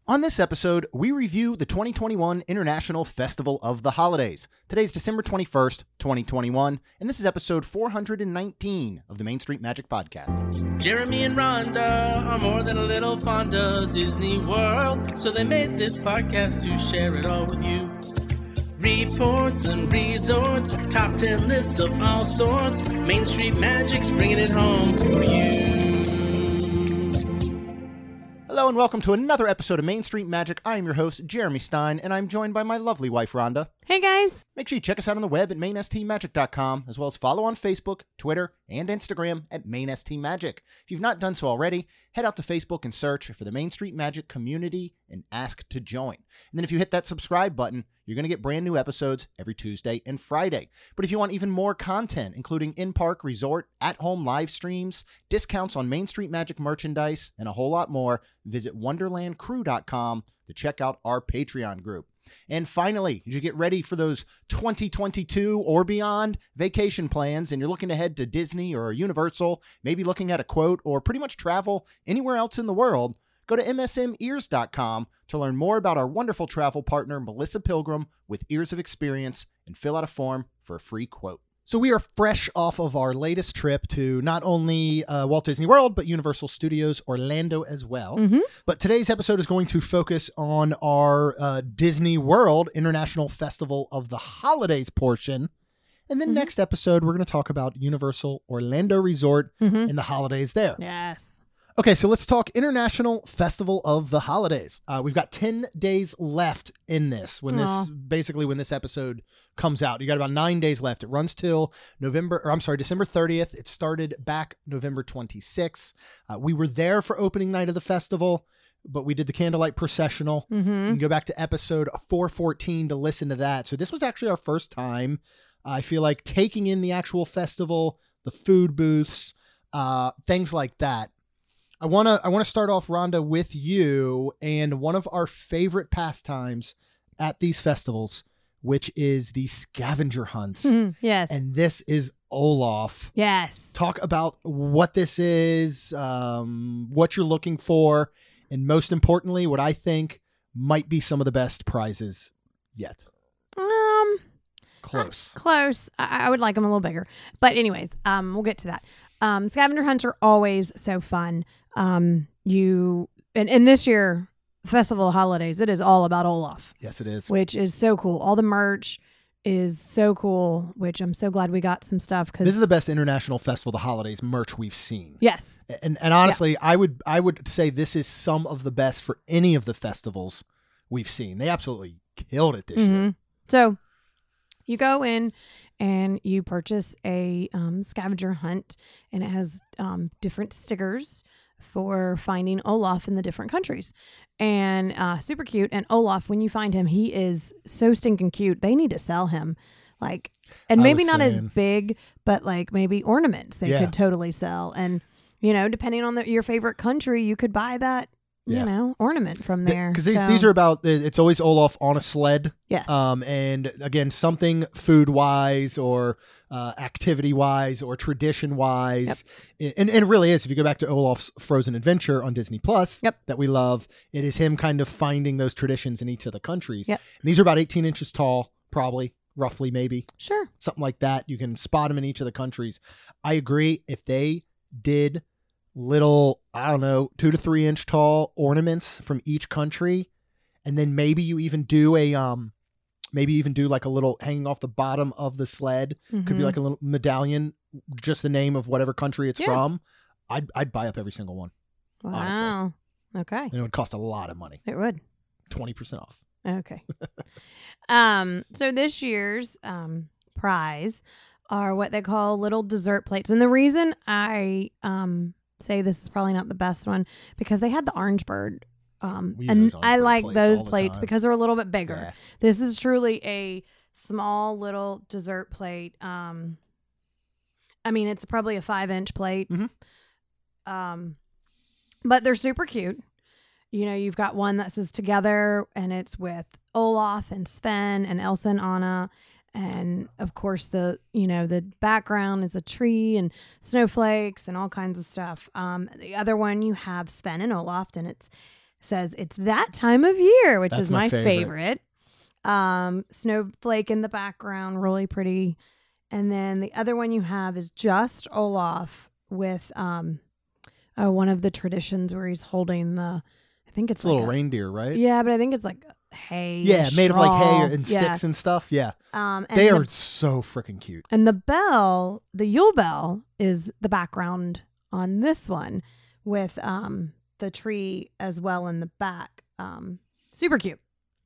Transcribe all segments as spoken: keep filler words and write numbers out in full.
On this episode, we review the twenty twenty-one International Festival of the Holidays. Today's December twenty-first, twenty twenty-one, and this is episode four hundred nineteen of the Main Street Magic Podcast. Jeremy and Rhonda are more than a little fond of Disney World, so they made this podcast to share it all with you. Reports and resorts, top ten lists of all sorts, Main Street Magic's bringing it home for you. Hello and welcome to another episode of Main Street Magic. I am your host, Jeremy Stein, and I'm joined by my lovely wife, Rhonda. Hey, guys. Make sure you check us out on the web at main s t magic dot com, as well as follow on Facebook, Twitter, and Instagram at MainSTMagic. If you've not done so already, head out to Facebook and search for the Main Street Magic community and ask to join. And then if you hit that subscribe button, you're going to get brand new episodes every Tuesday and Friday. But if you want even more content, including in-park, resort, at-home live streams, discounts on Main Street Magic merchandise, and a whole lot more, visit wonderland crew dot com to check out our Patreon group. And finally, as you get ready for those twenty twenty-two or beyond vacation plans and you're looking to head to Disney or Universal, maybe looking at a quote or pretty much travel anywhere else in the world, go to m s m ears dot com to learn more about our wonderful travel partner, Melissa Pilgrim, with Ears of Experience, and fill out a form for a free quote. So we are fresh off of our latest trip to not only uh, Walt Disney World, but Universal Studios Orlando as well. Mm-hmm. But today's episode is going to focus on our uh, Disney World International Festival of the Holidays portion. And then Mm-hmm. next episode, we're going to talk about Universal Orlando Resort Mm-hmm. and the holidays there. Yes. Okay, so let's talk International Festival of the Holidays. Uh, we've got ten days left in this, when Aw. this basically when this episode comes out. You got about nine days left. It runs till November, or I'm sorry, December thirtieth. It started back November twenty-sixth. Uh, we were there for opening night of the festival, but we did the candlelight processional. You Mm-hmm. can go back to episode four fourteen to listen to that. So this was actually our first time, I feel like, taking in the actual festival, the food booths, uh, things like that. I want to I want to start off, Rhonda, with you and one of our favorite pastimes at these festivals, which is the scavenger hunts. Mm-hmm. Yes. And this is Olaf. yes. Talk about what this is, um, what you're looking for, and most importantly, what I think might be some of the best prizes yet. Um, Close. close. I, I would like them a little bigger, but anyways, um, we'll get to that. Um, scavenger hunts are always so fun. Um, you and, and this year, Festival of Holidays, it is all about Olaf, Yes, it is. which is so cool. All the merch is so cool, which I'm so glad we got some stuff because This is the best International Festival of the Holidays merch we've seen. Yes. And and honestly, I would I would say this is some of the best for any of the festivals we've seen. They absolutely killed it this year. Mhm. So you go in and you purchase a um, scavenger hunt, and it has um, different stickers for finding Olaf in the different countries. And uh, super cute. And Olaf, when you find him, he is so stinking cute. They need to sell him. Like, and I maybe was not as saying. big, but like maybe ornaments they Yeah. could totally sell. And, you know, depending on the, your favorite country, you could buy that, Yeah. you know, ornament from there. Because these So, these are about it's always Olaf on a sled. yes. Um, and again, something food wise or uh, activity wise or tradition wise. And, and it really is. If you go back to Olaf's Frozen Adventure on Disney Plus, Yep. that we love, it is him kind of finding those traditions in each of the countries. Yep. And these are about eighteen inches tall, probably, roughly, maybe. Sure. Something like that. You can spot them in each of the countries. I agree. If they did little, I don't know, two to three inch tall ornaments from each country, and then maybe you even do a um maybe even do like a little hanging off the bottom of the sled, could be Mhm. like a little medallion, just the name of whatever country it's Yeah. from. I'd I'd buy up every single one. Wow. Okay. And it would cost a lot of money. It would. twenty percent off. Okay. um, so this year's um prize are what they call little dessert plates. And the reason I um say this is probably not the best one because they had the orange bird. Um We use and those orange I bird like plates those all the plates time. because they're a little bit bigger. Yeah. This is truly a small little dessert plate. Um I mean it's probably a five inch plate. Mhm. Um but they're super cute. You know, you've got one that says together and it's with Olaf and Sven and Elsa and Anna. And of course the, you know, the background is a tree and snowflakes and all kinds of stuff. Um, the other one you have Sven and Olaf and it's says it's that time of year, which That's is my my, favorite. favorite. Um, snowflake in the background, really pretty. And then the other one you have is just Olaf with um, oh, one of the traditions where he's holding the, I think it's, It's a like little reindeer, right? Yeah, but I think it's like hay. Yeah, made of like straw. hay and Yeah. sticks and stuff. Yeah. Um, and They the, are so freaking cute. And the bell, the Yule bell, is the background on this one with um the tree as well in the back. Um, super cute.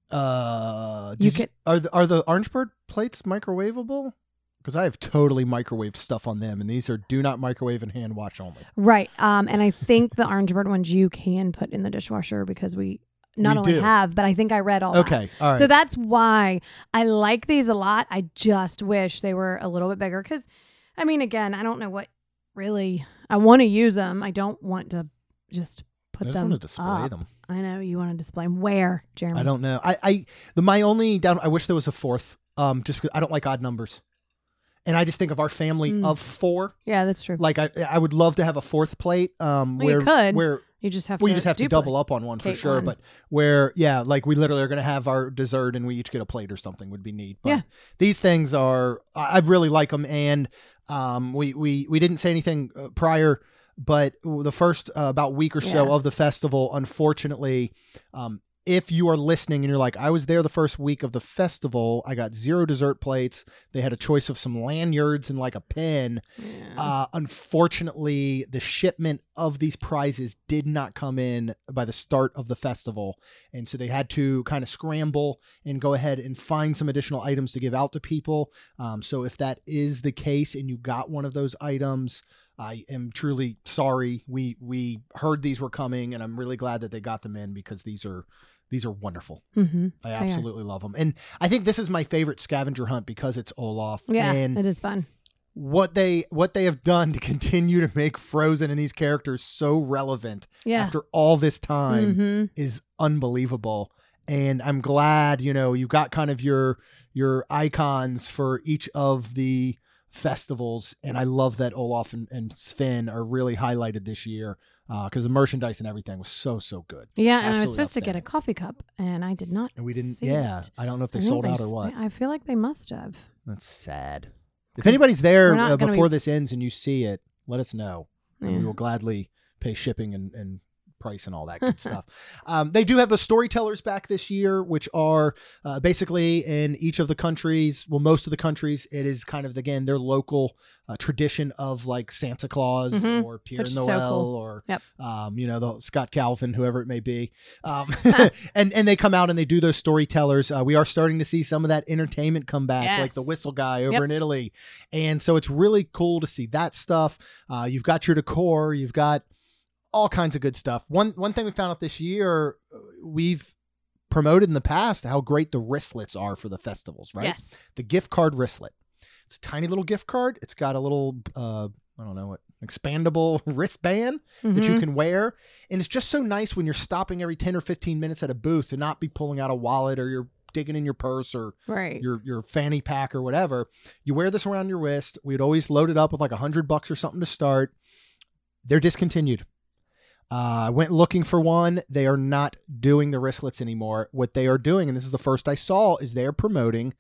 Uh, You did could- are the, are the Orange Bird plates microwavable? Because I have totally microwaved stuff on them, and these are do not microwave and hand wash only. Right. Um, and I think the orange bird ones you can put in the dishwasher because we not We only do. have, but I think I read all that. Okay, all right. So that's why I like these a lot. I just wish they were a little bit bigger because, I mean, again, I don't know what really I want to use them. I don't want to just put I just them want to display up. them. I know you want to display them. Where, Jeremy? I don't know. I, I the my only down. I wish there was a fourth. Um, just because I don't like odd numbers, and I just think of our family Mm. of four. Yeah, that's true. Like I, I would love to have a fourth plate. Um, Well, you where could. where You just have we to just have to duplicate. double up on one for Kate sure. one. But where, yeah, like we literally are going to have our dessert and we each get a plate or something would be neat. But Yeah. these things are, I I really like them. And um, we, we, we didn't say anything uh, prior, but the first uh, about week or so Yeah. of the festival, unfortunately, um, if you are listening and you're like, I was there the first week of the festival, I got zero dessert plates. They had a choice of some lanyards and like a pin. Yeah. Uh, unfortunately, the shipment of these prizes did not come in by the start of the festival. And so they had to kind of scramble and go ahead and find some additional items to give out to people. Um, so if that is the case and you got one of those items, I am truly sorry. We we heard these were coming, and I'm really glad that they got them in because these are these are wonderful. mm-hmm. I are. absolutely love them. And I think this is my favorite scavenger hunt because it's Olaf. Yeah, And it is fun. what they what they have done to continue to make Frozen and these characters so relevant Yeah. after all this time Mm-hmm. is unbelievable. And I'm glad, you know, you've got kind of your your icons for each of the festivals, and I love that Olaf and, and Sven are really highlighted this year because the merchandise and everything was so so good. Yeah, and I was Absolutely supposed to get a outstanding. coffee cup, and I did not. And we didn't. see Yeah, it. I don't know if they I think sold they out or s- what. I feel like they must have. That's sad. If 'Cause anybody's there we're not uh, gonna before be- this ends and you see it, let us know. And we Yeah. will gladly pay shipping and, and price and all that good stuff. Um, they do have the storytellers back this year, which are uh, basically in each of the countries. Well, most of the countries, it is kind of, again, their local uh, tradition of like Santa Claus Mhm. or Pierre Which is so Noel cool. or, Yep. um, you know, the Scott Calvin, whoever it may be. Um, and, and they come out and they do those storytellers. Uh, we are starting to see some of that entertainment come back, like Yes. the Whistle Guy over Yep. in Italy. And so it's really cool to see that stuff. Uh, you've got your decor, you've got all kinds of good stuff. One one thing we found out this year, uh, we've promoted in the past how great the wristlets are for the festivals, right? Yes. The gift card wristlet. It's a tiny little gift card. It's got a little, uh, I don't know what, expandable wristband that you Mhm. can wear. And it's just so nice when you're stopping every ten or fifteen minutes at a booth to not be pulling out a wallet or you're digging in your purse or Right. your your fanny pack or whatever. You wear this around your wrist. We'd always load it up with like a hundred bucks or something to start. They're discontinued. Uh, I went looking for one. They are not doing the wristlets anymore. What they are doing, and this is the first I saw, is they're promoting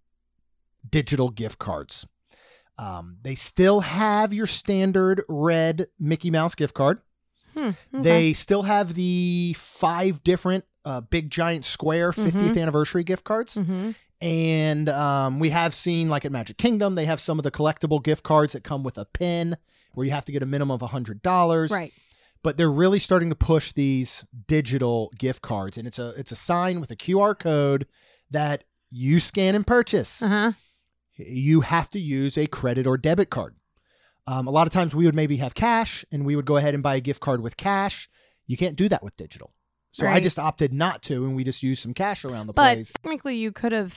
digital gift cards. Um, they still have your standard red Mickey Mouse gift card. Hmm, okay. They still have the five different uh, big giant square fiftieth anniversary gift cards. Mhm. And um, we have seen, like at Magic Kingdom, they have some of the collectible gift cards that come with a pin where you have to get a minimum of one hundred dollars. Right. But they're really starting to push these digital gift cards. And it's a it's a sign with a Q R code that you scan and purchase. Uh huh. You have to use a credit or debit card. Um, a lot of times we would maybe have cash and we would go ahead and buy a gift card with cash. You can't do that with digital. So I Right. just opted not to, and we just used some cash around the But place. technically, you could have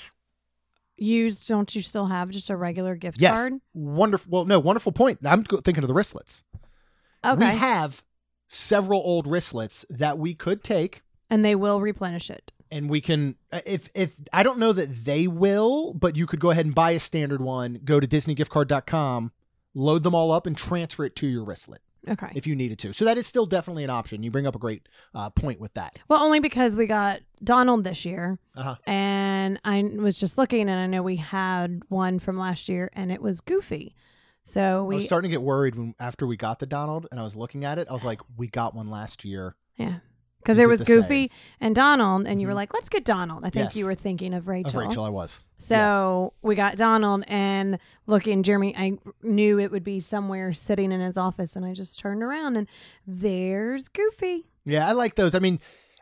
used. Don't you still have just a regular gift Yes. card? Wonderful. Well, no, wonderful point. I'm go- thinking of the wristlets. Okay. We have several old wristlets that we could take, And they will replenish it. and we can, if, if, I don't know that they will, but you could go ahead and buy a standard one, go to disney gift card dot com, load them all up and transfer it to your wristlet. Okay. if you needed to. So that is still definitely an option. You bring up a great uh, point with that. Well, only because we got Donald this year, Uh-huh. and I was just looking, and I know we had one from last year, and it was Goofy. So we I was starting to get worried when after we got the Donald, and I was looking at it. I was like, we got one last year. yeah. Because Is there it was the Goofy and Donald, and you were Mhm. like, let's get Donald. I think Yes. you were thinking of Rachel. Of Rachel, I was. So we got Donald, and looking, Jeremy, I knew it would be somewhere sitting in his office, and I just turned around, and there's Goofy. Yeah, I like those. I mean,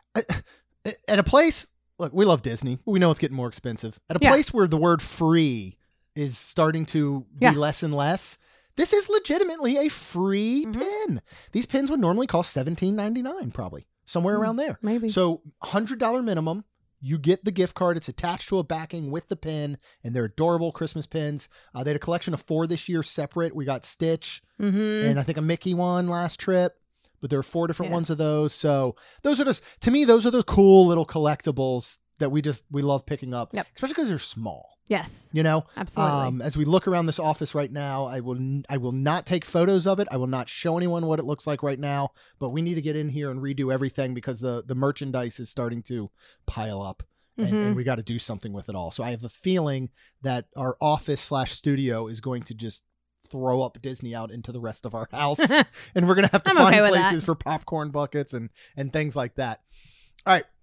at a place, look, we love Disney. We know it's getting more expensive. At a Yeah. place where the word free is starting to be Yeah. less and less, this is legitimately a free Mhm. pin. These pins would normally cost seventeen ninety-nine, probably somewhere Mm. around there. Maybe. So one hundred dollars minimum. You get the gift card. It's attached to a backing with the pin, and they're adorable Christmas pins. Uh, they had a collection of four this year separate. We got Stitch mm-hmm. and I think a Mickey one last trip, but there are four different Yeah. ones of those. So those are just, to me, those are the cool little collectibles that we just, we love picking up, Yep. especially because they're small. Yes, You know, absolutely. um, as we look around this office right now, I will n- I will not take photos of it. I will not show anyone what it looks like right now. But we need to get in here and redo everything because the the merchandise is starting to pile up, and, Mhm. and we got to do something with it all. So I have a feeling that our office slash studio is going to just throw up Disney out into the rest of our house, and we're gonna have to I'm find okay with places that. for popcorn buckets and and things like that. All right,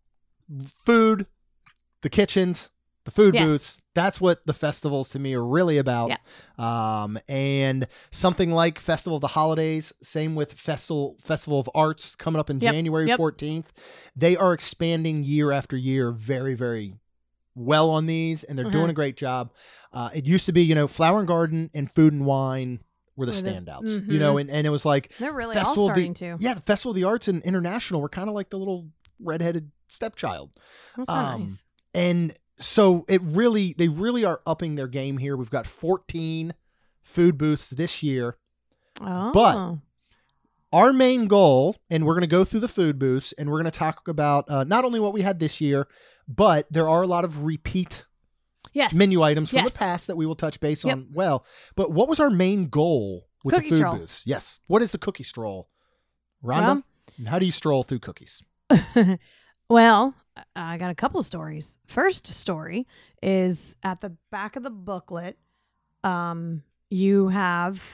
food, the kitchens, the food Yes. booths. That's what the festivals to me are really about. Yeah. Um, and something like Festival of the Holidays, same with Festival Festival of Arts coming up in Yep. January Yep. fourteenth. They are expanding year after year very, very well on these, and they're Mhm. doing a great job. Uh, it used to be, you know, Flower and Garden and Food and Wine were the Were the- standouts, you know, Mhm. and, and it was like, They're really Festival all of the- starting to. yeah, the Festival of the Arts and International were kind of like the little redheaded stepchild. That's so um, nice. And so it really, they really are upping their game here. We've got fourteen food booths this year. Oh, but- Our main goal, and we're going to go through the food booths, and we're going to talk about uh, not only what we had this year, but there are a lot of repeat yes, menu items from Yes. the past that we will touch base Yep. on. Well, but what was our main goal with Cookie the food stroll. booths? Yes. What is the cookie stroll? Rhonda, how do you stroll through cookies? Well, I got a couple stories. First story is at the back of the booklet. Um, you have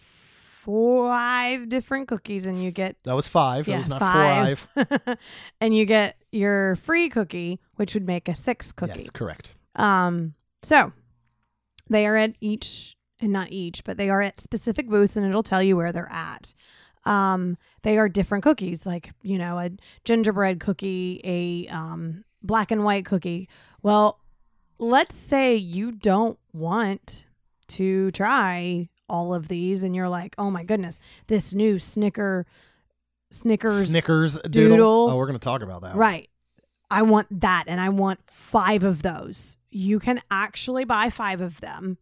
five different cookies, and you get That was five. yeah It was not five, five. and you get your free cookie, which would make a sixth cookie. Yes, correct. Um, so they are at each, and not each, but they are at specific booths, and it'll tell you where they're at. Um, they are different cookies, like, you know, a gingerbread cookie, a um, black and white cookie. Well, let's say you don't want to try all of these, and you're like, oh my goodness, this new Snicker, Snickers, Snickers doodle. doodle. Oh, we're going to talk about that. right. I want that, and I want five of those. You can actually buy five of them,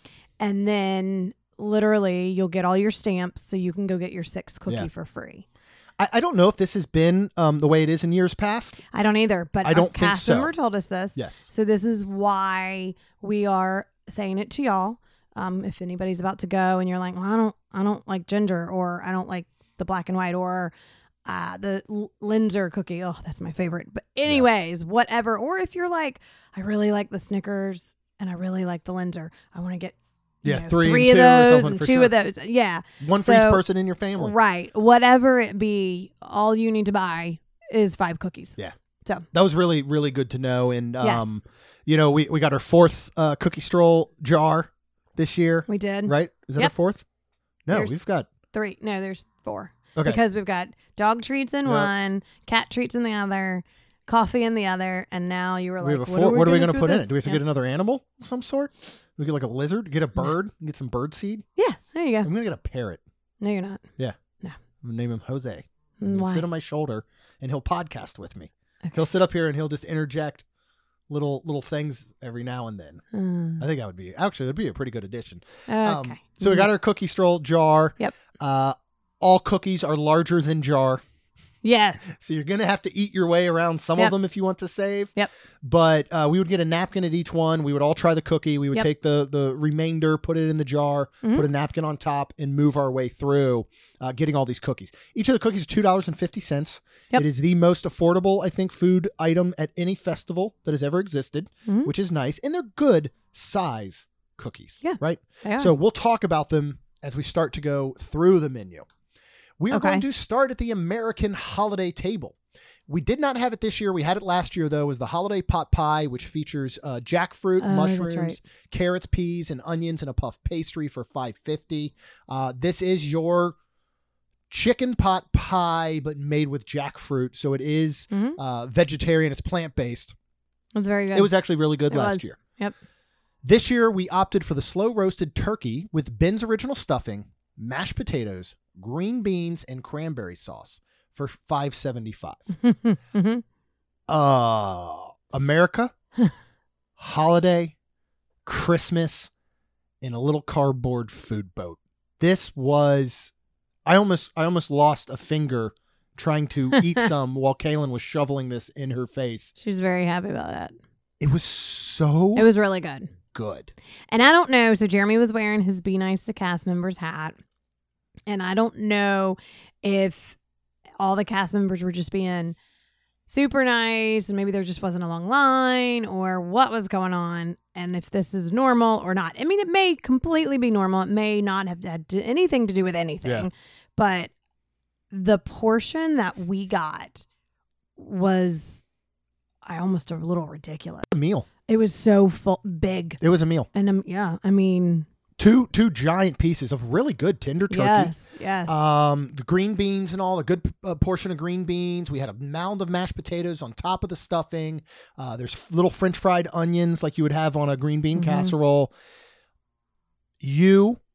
and then literally you'll get all your stamps, so you can go get your sixth cookie Yeah. for free. I, I don't know if this has been um, the way it is in years past. I don't either, but I don't our think cast so. member told us this. Yes. So this is why we are saying it to y'all. Um, if anybody's about to go and you're like, well, I don't, I don't like ginger, or I don't like the black and white, or uh, the L- Linzer cookie. Oh, that's my favorite. But anyways, whatever. Or if you're like, I really like the Snickers and I really like the Linzer, I want to get you Yeah, know, three and three two or of those something and for two sure. of those. Yeah, One for each So- person in your family. right. Whatever it be, all you need to buy is five cookies. Yeah. So That was really, really good to know. And, Yes. um, you know, we, we got our fourth uh, cookie stroll jar this year, we did right? Is that our Yep. fourth? No, There's- we've got, three. No, there's four. okay. Because we've got dog treats in Yep. one, cat treats in the other, coffee in the other, and now you were we like, have a what, four, are we what are we going going to to put in it? Do we have to yeah. get another animal of some sort? We get like a lizard, get a bird, get some bird seed. Yeah, there you go. I'm going to get a parrot. No, you're not. I'm going to name him Jose. He'll Why? sit on my shoulder and he'll podcast with me. Okay. He'll sit up here and he'll just interject little little things every now and then. Uh, I think that would be actually it'd be a pretty good addition. okay. Um, so we got our cookie stroll jar. Yep. Uh, all cookies are larger than jar. Yeah. So you're going to have to eat your way around some Yep. of them if you want to save. Yep. But uh, we would get a napkin at each one. We would all try the cookie. We would Yep. take the, the remainder, put it in the jar, Mhm. put a napkin on top, and move our way through uh, getting all these cookies. Each of the cookies is two dollars and fifty cents. Yep. It is the most affordable, I think, food item at any festival that has ever existed, Mhm. which is nice. And they're good size cookies. Yeah. Right? They are. So we'll talk about them as we start to go through the menu. We are Okay. going to start at the American holiday table. We did not have it this year. We had it last year, though. It was the holiday pot pie, which features uh, jackfruit, Oh, that's mushrooms, right. carrots, peas, and onions, and a puff pastry for five fifty. Uh, this is your chicken pot pie, but made with jackfruit. So it is Mhm. uh, vegetarian. It's plant-based. That's very good. It was actually really good It last was. year. Yep. This year, we opted for the slow roasted turkey with Ben's original stuffing, mashed potatoes, green beans, and cranberry sauce for five seventy-five. Mhm. Uh, America, holiday, Christmas, in a little cardboard food boat. This was, I almost, I almost lost a finger trying to eat some while Kaylin was shoveling this in her face. She was very happy about that. It was so It was really good. good. And I don't know. So Jeremy was wearing his Be Nice to Cast Members hat. And I don't know if all the cast members were just being super nice and maybe there just wasn't a long line or what was going on and if this is normal or not. I mean, it may completely be normal. It may not have had to, anything to do with anything. Yeah. But the portion that we got was, I almost a little ridiculous. A meal. It was so full, big. It was a meal. And um, yeah, I mean, Two two giant pieces of really good tender turkey. yes, yes. Um, the green beans and all, a good uh, portion of green beans. We had a mound of mashed potatoes on top of the stuffing. Uh, there's little French fried onions like you would have on a green bean Mhm. casserole. You,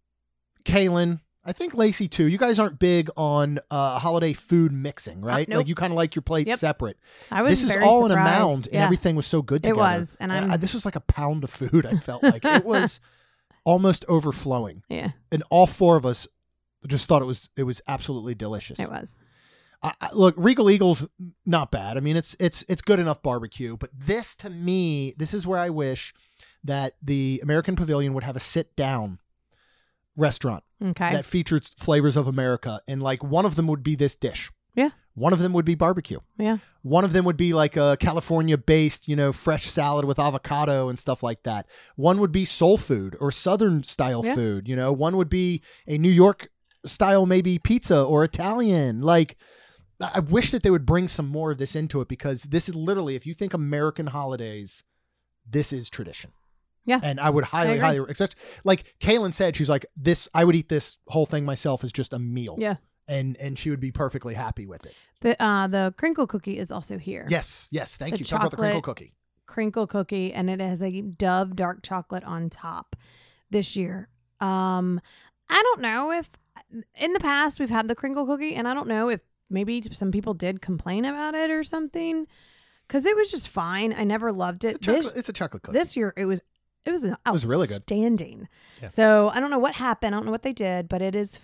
Kaylin, I think Lacey too. You guys aren't big on uh, holiday food mixing, right? nope. Like you kind of like your plates Yep. separate. I was This is very all in a surprised. mound, and Yeah. everything was so good It together. was, and I'm- I, this was like a pound of food. I felt like it was almost overflowing, Yeah, and all four of us just thought it was it was absolutely delicious. it was. I, I, look, Regal Eagle's not bad. I mean, it's it's it's good enough barbecue, but this to me, this is where I wish that the American Pavilion would have a sit down restaurant Okay. that features flavors of America, and like one of them would be this dish. Yeah. One of them would be barbecue. Yeah. One of them would be like a California-based, you know, fresh salad with avocado and stuff like that. One would be soul food or Southern style Yeah. food. You know, one would be a New York style, maybe pizza or Italian. Like, I I wish that they would bring some more of this into it, because this is literally, if you think American holidays, this is tradition. Yeah. And I would highly, agree. highly, especially like Kaylin said, she's like, this, I would eat this whole thing myself as just a meal. Yeah. And, and she would be perfectly happy with it. The uh the crinkle cookie is also here. Yes. Yes. Thank The you. Talk about the crinkle chocolate- cookie. Crinkle cookie, and it has a Dove dark chocolate on top this year. Um, I don't know if in the past we've had the crinkle cookie, and I don't know if maybe some people did complain about it or something, because it was just fine. I never loved it. It's a, This, chocolate, it's a chocolate cookie. this year it was it was was really good. outstanding. Yeah. So I don't know what happened. I don't know what they did, but it is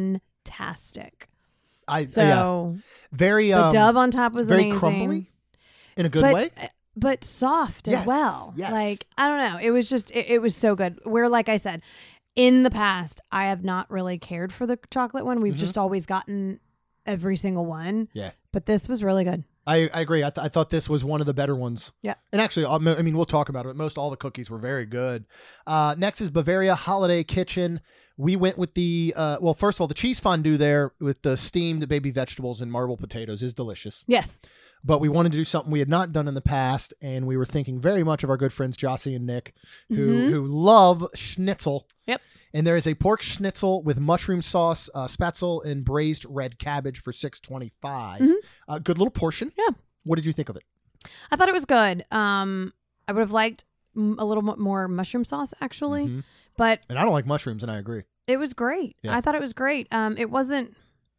fantastic. I, So yeah. Very, the um, Dove on top was very amazing. crumbly in a good but, way. but soft Yes, as well. yes. Like, I don't know. It was just, it, it was so good. Where, like I said, in the past, I have not really cared for the chocolate one. We've Mhm. just always gotten every single one. Yeah. But this was really good. I, I agree. I, th- I thought this was one of the better ones. Yeah. And actually, I mean, I mean, we'll talk about it. But most all the cookies were very good. Uh, next is Bavaria Holiday Kitchen. We went with the, uh, well, first of all, the cheese fondue there with the steamed baby vegetables and marble potatoes is delicious. Yes. But we wanted to do something we had not done in the past, and we were thinking very much of our good friends Jossie and Nick, who Mhm. who love schnitzel. Yep. And there is a pork schnitzel with mushroom sauce, uh, spatzel, and braised red cabbage for six twenty-five. Mhm. Uh, good little portion. Yeah. What did you think of it? I thought it was good. Um, I would have liked mm, a little mo- more mushroom sauce, actually. Mhm. But And I don't like mushrooms, and I agree. it was great. Yeah. I thought it was great. Um, it wasn't.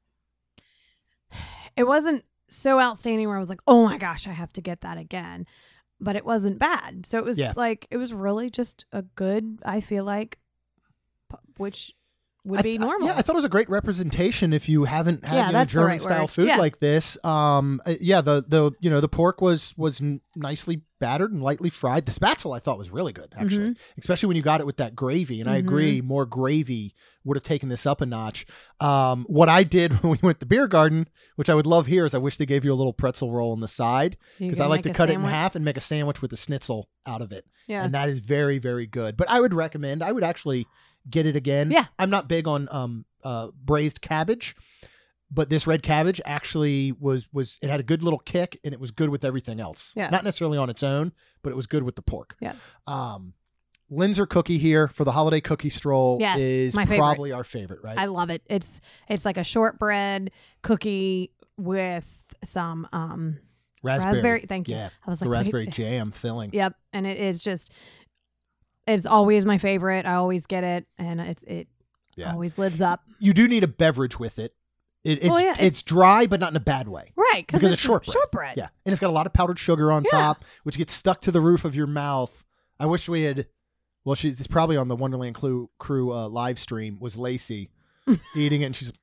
It wasn't so outstanding where I was like, "Oh my gosh, I have to get that again," but it wasn't bad. So it was Yeah. like it was really just a good. I feel like, p- which would I be th- normal. Yeah, I thought it was a great representation if you haven't had Yeah, you know, that's the German right style word. food Yeah. like this. Um, uh, yeah, the the you know the pork was was n- nicely battered and lightly fried. The spatzel I thought was really good actually, especially when you got it with that gravy. And I Mhm. agree, more gravy would have taken this up a notch. Um, what I did when we went to Beer Garden, which I would love here, is I wish they gave you a little pretzel roll on the side So you because can I like make to a cut it in sandwich. half and make a sandwich with the schnitzel out of it. Yeah. And that is very, very good. But I would recommend, I would actually get it again. Yeah. I'm not big on um uh braised cabbage, but this red cabbage actually was was it had a good little kick and it was good with everything else. Yeah. Not necessarily on its own, but it was good with the pork. Yeah. Um Linzer cookie here for the holiday cookie stroll Yes, is my favorite. probably our favorite, right? I love it. It's it's like a shortbread cookie with some um raspberry. raspberry. Thank you. Yeah. I was The like, wait, raspberry it's- jam filling. Yep, and it is just it's always my favorite. I always get it, and it it Yeah. always lives up. You do need a beverage with it. It it's, Well, yeah, it's it's- dry, but not in a bad way. Right, Because it's it's shortbread. Shortbread. Yeah. And it's got a lot of powdered sugar on Yeah. top, which gets stuck to the roof of your mouth. I wish we had, well, she's it's probably on the Wonderland Crew, crew uh, live stream, was Lacey eating it. And she's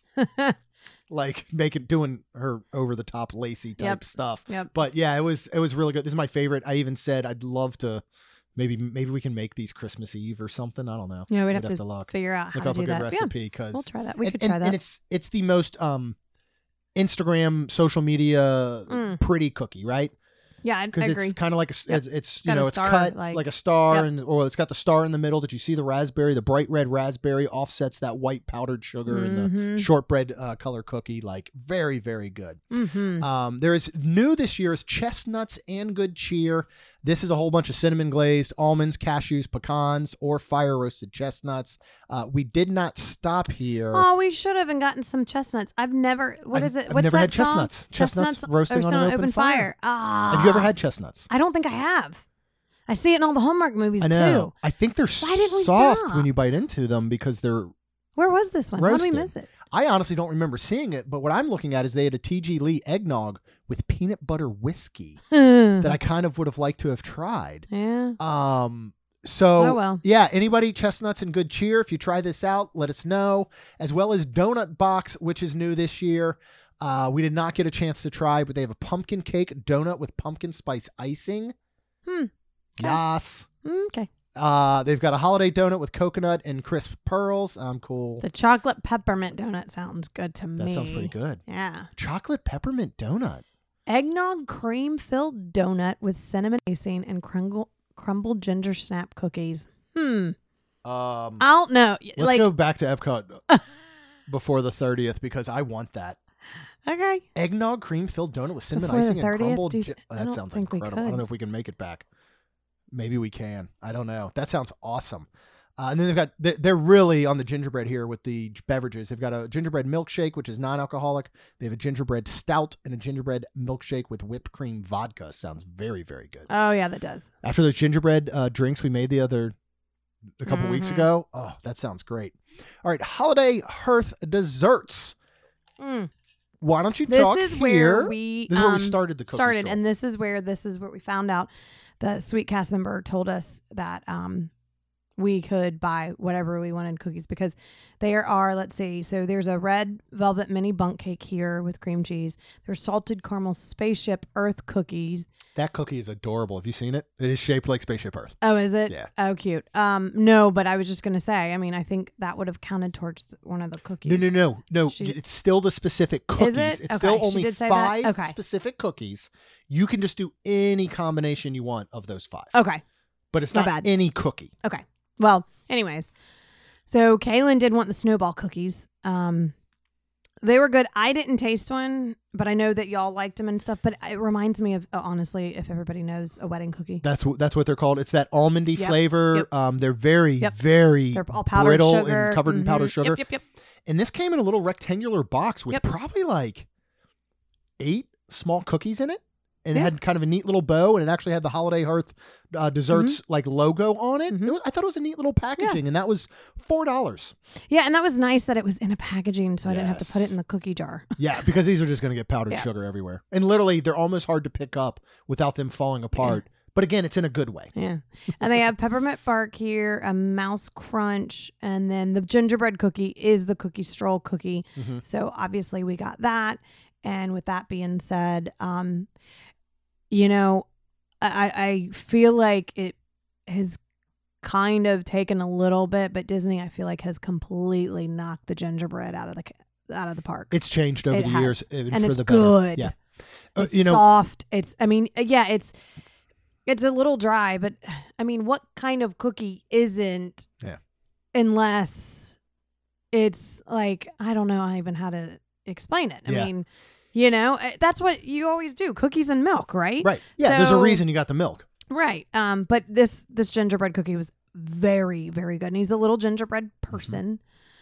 like making, doing her over the top Lacey type Yep. stuff. Yep. But yeah, it was, it was really good. This is my favorite. I even said I'd love to, maybe, maybe we can make these Christmas Eve or something. I don't know. Yeah, we'd We'd have to look. figure out Look how up to a do good that. recipe because Yeah, we'll try that. We and, could and- try that. and it's it's the most um Instagram social media Mm. pretty cookie, right? yeah, I, I Because agree. it's kind of like a, s- Yep. it's, it's you got a know it's star, cut like- like, a star Yep. and or it's got the star in the middle that you see the raspberry, the bright red raspberry offsets that white powdered sugar in the Mhm. shortbread uh, color cookie. Like very very good. Mhm. Um, there is new this year is chestnuts and good cheer. This is a whole bunch of cinnamon glazed almonds, cashews, pecans, or fire roasted chestnuts. Uh, we did not stop here. Oh, we should have and gotten some chestnuts. I've never. What I've- is it? I've What's never that had song? chestnuts. Chestnuts roasting roasted on an open fire. Ah, Have you ever had chestnuts? I don't think I have. I see it in all the Hallmark movies I know. too. I think they're Why didn't we soft stop? when you bite into them because they're. Where was this one? How did we Roasted. miss it? I honestly don't remember seeing it, but what I'm looking at is they had a T G Lee eggnog with peanut butter whiskey that I kind of would have liked to have tried. yeah. Um. So Oh, well. yeah, anybody chestnuts and good cheer. If you try this out, let us know. As well as Donut Box, which is new this year. Uh, we did not get a chance to try, but they have a pumpkin cake donut with pumpkin spice icing. Hmm. Okay. Yes. Okay. Uh, they've got a holiday donut with coconut and crisp pearls. I'm cool. The chocolate peppermint donut sounds good to me. That sounds pretty good. Yeah. Chocolate peppermint donut. Eggnog cream filled donut with cinnamon icing and crumble, crumbled ginger snap cookies. Hmm. Um, I don't know. let's like, go back to Epcot before the thirtieth because I want that. okay. Eggnog cream filled donut with cinnamon Before the icing and thirtieth? crumbled. Do you gi- th- I that don't sounds think we incredible. I don't could. know if we can make it back. Maybe we can. I don't know. That sounds awesome. Uh, and then they've got they- they're really on the gingerbread here with the j- beverages. They've got a gingerbread milkshake, which is non-alcoholic. They have a gingerbread stout and a gingerbread milkshake with whipped cream vodka. Sounds very very good. Oh, yeah, that does. After those gingerbread uh, drinks we made the other a couple weeks Mhm. ago, oh, that sounds great. All right, holiday hearth desserts. Mm. Why don't you This talk is here? where we This is where we um, started the cookie started, stroll. and this is where this is where we found out the sweet cast member told us that um we could buy whatever we wanted cookies because there are, let's see, so there's a red velvet mini bunk cake here with cream cheese. There's salted caramel spaceship earth cookies. That cookie is adorable. Have you seen it? It is shaped like Spaceship Earth. Oh, is it? Yeah. Oh, cute. Um, no, but I was just gonna say. I mean, I think that would have counted towards one of the cookies. No, no, no, no. She- it's still the specific cookies. it? It's Okay, still she only did say that? five Okay. specific cookies. You can just do any combination you want of those five. Okay. But it's not not bad. any cookie. Okay. Well, anyways, so Kaylin did want the snowball cookies. Um, they were good. I didn't taste one, but I know that y'all liked them and stuff. But it reminds me of, uh, honestly, if everybody knows, a wedding cookie. That's what that's what they're called. It's that almondy Yep, flavor. yep. Um, they're very, Yep. very They're all powdered brittle sugar, and covered in powdered Mhm. sugar. Yep, yep, yep. And this came in a little rectangular box with Yep. probably like eight small cookies in it. And it Yeah. had kind of a neat little bow, and it actually had the Holiday Hearth uh, desserts like logo on it. Mhm. It was, I thought it was a neat little packaging, and that was four dollars. Yeah, and that was nice that it was in a packaging, so I didn't have to put Yes. it in the cookie jar. Yeah, because these are just going to get powdered Yeah. sugar everywhere, and literally they're almost hard to pick up without them falling apart But again, it's in a good way. Yeah. And they have peppermint bark here, a mouse crunch, and then the gingerbread cookie is the cookie stroll cookie. Mm-hmm. So obviously we got that. And with that being said, um, you know, I, I feel like it has kind of taken a little bit, but Disney, I feel like, has completely knocked the gingerbread out of the out of the park. It's changed over It the has. years, even And for it's the better. good. Yeah, uh, It's you know, soft. It's, I mean, yeah, it's it's a little dry, but I mean, what kind of cookie isn't? Yeah. Unless it's like, I don't know even how to explain it. I Yeah. mean, you know, eh, that's what you always do: cookies and milk, right? right? Yeah, there's a So- reason you got the milk. Right. Um, but this this gingerbread cookie was very, very good. And he's a little gingerbread Mm-hmm. person.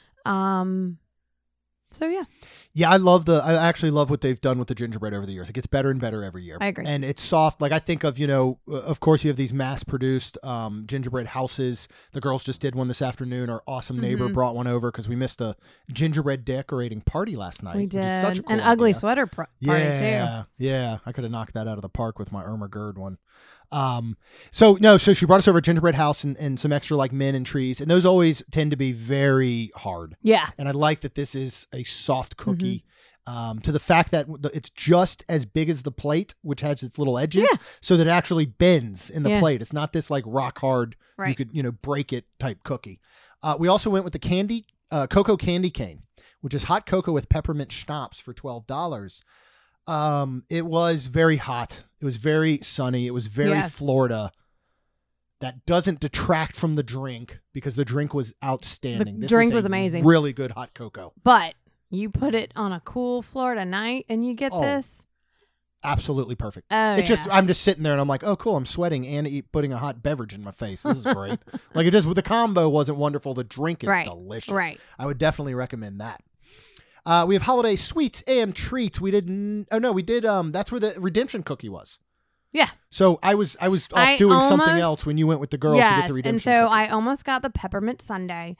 Um so yeah. Yeah, I love the. I actually love what they've done with the gingerbread over the years. It gets better and better every year. I agree. And it's soft. Like I think of, you know, uh, of course you have these mass-produced um, gingerbread houses. The girls just did one this afternoon. Our awesome neighbor Mhm. brought one over because we missed a gingerbread decorating party last night. We which did. is such a cool An ugly idea. sweater pr- party Yeah, too. yeah. I could have knocked that out of the park with my Irma Gerd one. Um, so no, so she brought us over a gingerbread house and, and some extra like men and trees, and those always tend to be very hard. Yeah. And I like that this is a soft cookie. Um, to the fact that the- it's just as big as the plate, which has its little edges, Yeah. so that it actually bends in the Yeah. plate. It's not this like rock hard, you Right. could you know break it type cookie. Uh, we also went with the candy uh, cocoa candy cane, which is hot cocoa with peppermint schnapps for twelve dollars. Um, it was very hot. It was very sunny. It was very Yes. Florida. That doesn't detract from the drink because the drink was outstanding. The This drink a was amazing. Really good hot cocoa. But you put it on a cool Florida night and you get Oh, this. Absolutely perfect. Oh, It's just yeah. I'm just sitting there and I'm like, oh cool, I'm sweating and eat, putting a hot beverage in my face. This is great. Like it just the combo wasn't wonderful. The drink is Right. delicious. Right. I would definitely recommend that. Uh, we have holiday sweets and treats. We didn't. Oh no, we did. Um, that's where the redemption cookie was. Yeah. So I was I was off I doing something almost- else when you went with the girls to Yes. get the redemption. And so cookie. I almost got the peppermint sundae.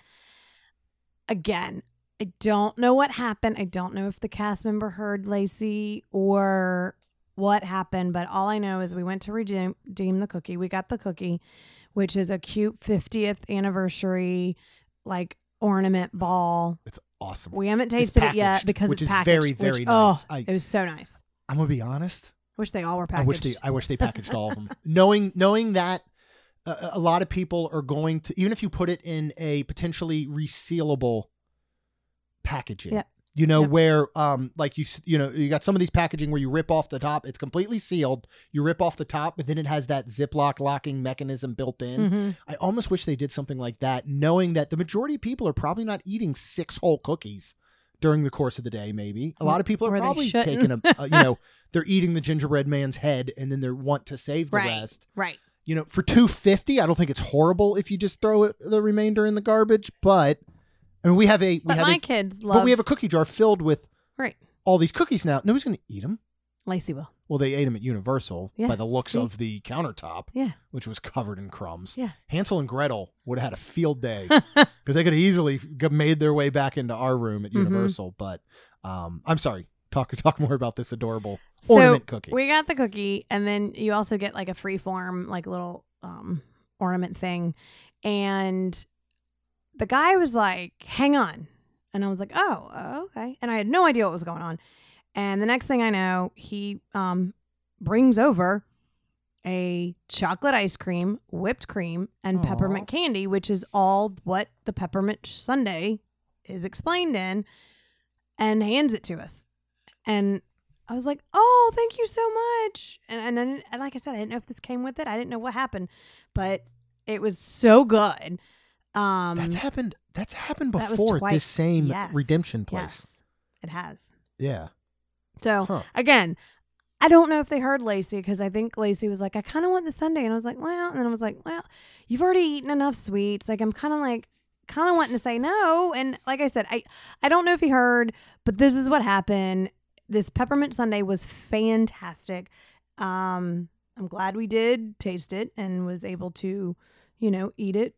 Again, I don't know what happened. I don't know if the cast member heard Lacey or what happened, but all I know is we went to redeem, redeem the cookie. We got the cookie, which is a cute fiftieth anniversary like ornament ball. It's awesome. We haven't It's tasted it yet packaged, because which it's is packaged. very which- very oh, nice. I, it was so nice. I'm gonna be honest. Wish they all were I packaged. wish they I wish they packaged all of them. Knowing knowing that uh, a lot of people are going to, even if you put it in a potentially resealable packaging. Yep. You know, Yep. where um like you s- you know, you got some of these packaging where you rip off the top, it's completely sealed. You rip off the top, but then it has that Ziploc locking mechanism built in. Mhm. I almost wish they did something like that, knowing that the majority of people are probably not eating six whole cookies during the course of the day. Maybe a lot of people are Or they probably shouldn't. taking a, a you know, they're eating the gingerbread man's head and then they want to save the Right. rest. Right. You know, for two fifty, I don't think it's horrible if you just throw it, the remainder in the garbage. But I mean, we have a we But have my a, kids love but we have a cookie jar filled with right. all these cookies now. Nobody's going to eat them. Lacey will. Well, they ate them at Universal Yeah, by the looks see? of the countertop, Yeah. which was covered in crumbs. Yeah. Hansel and Gretel would have had a field day because they could have easily g- made their way back into our room at Mhm. Universal. But um, I'm sorry. Talk talk more about this adorable So ornament cookie. we got the cookie, and then you also get like a free form, like little um, ornament thing. And the guy was like, hang on. And I was like, oh, uh, okay. And I had no idea what was going on. And the next thing I know, he um, brings over a chocolate ice cream, whipped cream, and Aw. peppermint candy, which is all what the peppermint sundae is explained in, and hands it to us. And I was like, oh, thank you so much. And, and then, and like I said, I didn't know if this came with it. I didn't know what happened, but it was so good. Um, that's happened. That's happened that was before at twice. this same Yes. redemption place. Yes, it has. Yeah. So Huh. again, I don't know if they heard Lacey because I think Lacey was like, I kind of want the sundae. And I was like, well, and then I was like, well, you've already eaten enough sweets. Like, I'm kind of like, kind of wanting to say no. And like I said, I, I don't know if he heard, but this is what happened. This peppermint sundae was fantastic. Um, I'm glad we did taste it and was able to, you know, eat it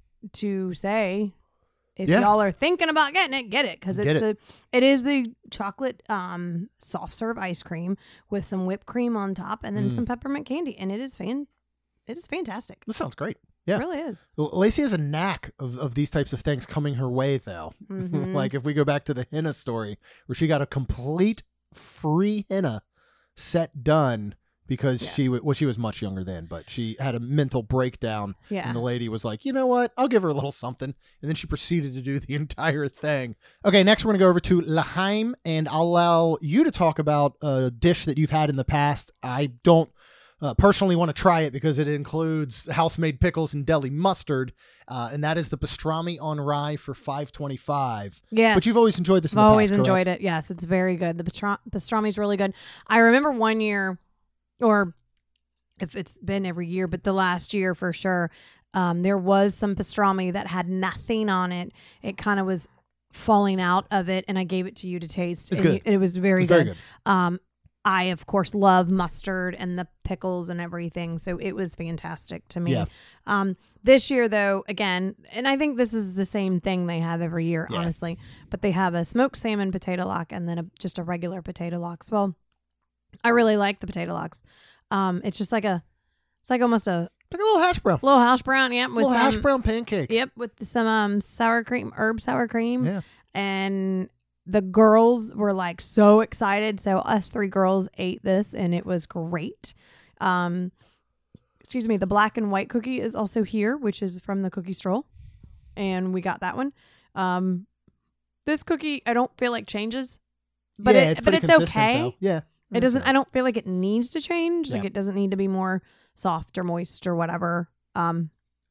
to say, if Yeah. y'all are thinking about getting it, get it. Because it's Get it. the, it is the chocolate um soft serve ice cream with some whipped cream on top and then Mm. some peppermint candy. And it is fantastic. it is fantastic. This sounds great. Yeah. It really is. Well, Lacey has a knack of, of these types of things coming her way, though. Mhm. Like if we go back to the henna story, where she got a complete free henna set done because Yeah. she w- well she was much younger then, but she had a mental breakdown, Yeah. and the lady was like, you know what, I'll give her a little something, and then she proceeded to do the entire thing. Okay, next we're gonna go over to L'Chaim, and I'll allow you to talk about a dish that you've had in the past. I don't uh, personally want to try it because it includes house-made pickles and deli mustard, uh, and that is the pastrami on rye for five twenty-five. Yes. But you've always enjoyed this in I've the always past, enjoyed correct? it. Yes, it's very good. The pastra- pastrami is really good. I remember one year, or if it's been every year, but the last year for sure, um, there was some pastrami that had nothing on it. It kind of was falling out of it, and I gave it to you to taste. It's and good. You, it was very It's good. very good. Um, I, of course, love mustard and the pickles and everything. So it was fantastic to me. Yeah. Um, this year, though, again, and I think this is the same thing they have every year, Yeah. honestly, but they have a smoked salmon potato lock and then a, just a regular potato lox. Well, I really like the potato lox. Um, it's just like a, it's like almost a Like a little hash brown. little hash brown. Yep. With little some, hash brown pancake. Yep. With some um, sour cream, herb sour cream. Yeah. And the girls were like so excited. So us three girls ate this and it was great. Um, excuse me. The black and white cookie is also here, which is from the Cookie Stroll. And we got that one. Um, this cookie, I don't feel like changes, but yeah, it, it's but pretty it's consistent, okay. though. Yeah. It doesn't, I don't feel like it needs to change. Like Yeah. it doesn't need to be more soft or moist or whatever. Um,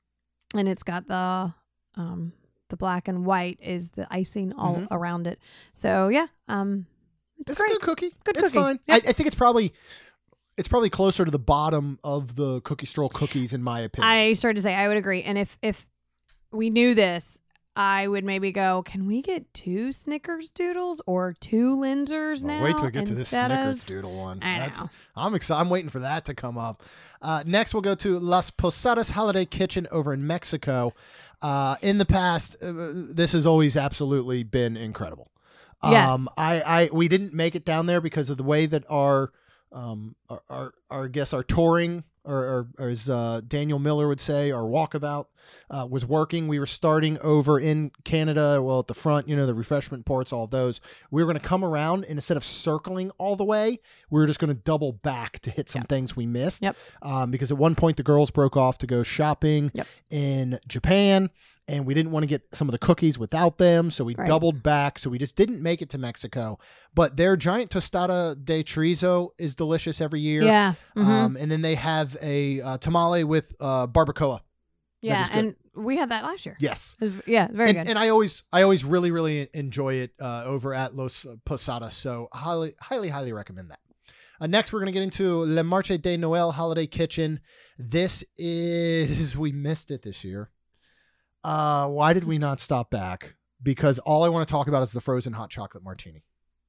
and it's got the, um, the black and white is the icing all Mhm. around it. So yeah, um, it's, It's great. a good cookie. Good it's cookie. fine. Yep. I, I think it's probably it's probably closer to the bottom of the Cookie Stroll cookies, in my opinion. I started to say I would agree. And if if we knew this, I would maybe go, can we get two Snickers doodles or two Linzers Well, now? wait till we get to this instead Snickers of- doodle one. I That's, know. I'm excited. I'm waiting for that to come up. Uh, next, we'll go to Las Posadas Holiday Kitchen over in Mexico. Uh, in the past, uh, this has always absolutely been incredible. Yes. Um, I, I, we didn't make it down there because of the way that our, um, our, our, our I guess our touring, or, or, or as uh, Daniel Miller would say, our walkabout uh, was working. We were starting over in Canada, well, at the front, you know, the refreshment ports, all those. We were going to come around, and instead of circling all the way, we were just going to double back to hit some Yep. things we missed. Yep. Um, because at one point, the girls broke off to go shopping Yep. in Japan, and we didn't want to get some of the cookies without them, so we Right. doubled back. So we just didn't make it to Mexico. But their giant tostada de chorizo is delicious every year. Yeah. Mhm. Um, and then they have a uh, tamale with uh, barbacoa. yeah. is good. And we had that last year. Yes. It was, yeah. Very and, good. and I always, I always really, really enjoy it uh, over at Los Posadas. So highly, highly, highly recommend that. Uh, next, we're going to get into Le Marché de Noël Holiday Kitchen. This is, we missed it this year. Uh, why did we not stop back? Because all I want to talk about is the frozen hot chocolate martini.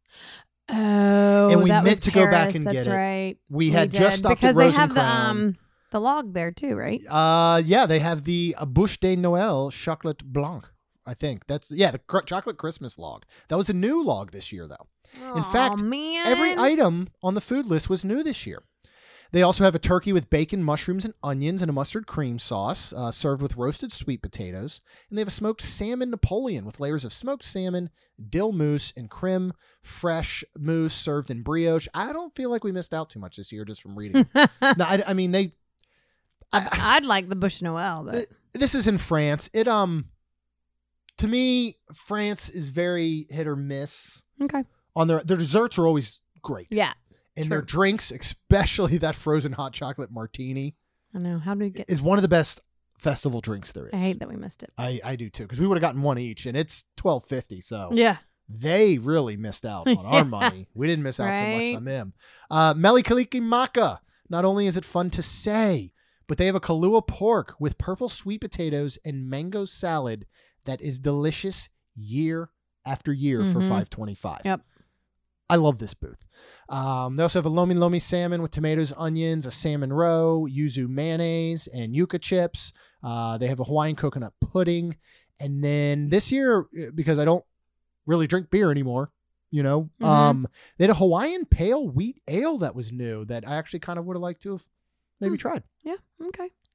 Oh, And we that meant was to go back Paris, and That's get it. right. We had did, just stopped because at they have the Rosencrown. um the log there too, right? Uh, yeah, they have the uh, Bouche de Noël Chocolat Blanc. I think that's, yeah, the cr- chocolate Christmas log. That was a new log this year, though. In Aw, fact, man. Every item on the food list was new this year. They also have a turkey with bacon, mushrooms, and onions and a mustard cream sauce, uh, served with roasted sweet potatoes. And they have a smoked salmon Napoleon with layers of smoked salmon, dill mousse, and creme fresh mousse served in brioche. I don't feel like we missed out too much this year just from reading. no, I, I mean, they... I, I'd like the Bouche Noël, but this is in France. It, um... To me, France is very hit or miss. okay. On their their desserts are always great. Yeah, And true. their drinks, especially that frozen hot chocolate martini, I know. How do we get? is one of the best festival drinks there is. I hate that we missed it. I, I do too, because we would have gotten one each, and it's twelve fifty. So Yeah. they really missed out on our money. We didn't miss out so much Right. on them. Uh, Meli Kalikimaka. Not only is it fun to say, but they have a Kahlua pork with purple sweet potatoes and mango salad that is delicious year after year for Mhm. five twenty-five. Yep. I love this booth. Um, they also have a lomi lomi salmon with tomatoes, onions, a salmon roe, yuzu mayonnaise, and yuca chips. Uh, they have a Hawaiian coconut pudding. And then this year, because I don't really drink beer anymore, you know, Mhm. um, they had a Hawaiian pale wheat ale that was new that I actually kind of would have liked to have maybe Hmm. tried. Yeah. Okay.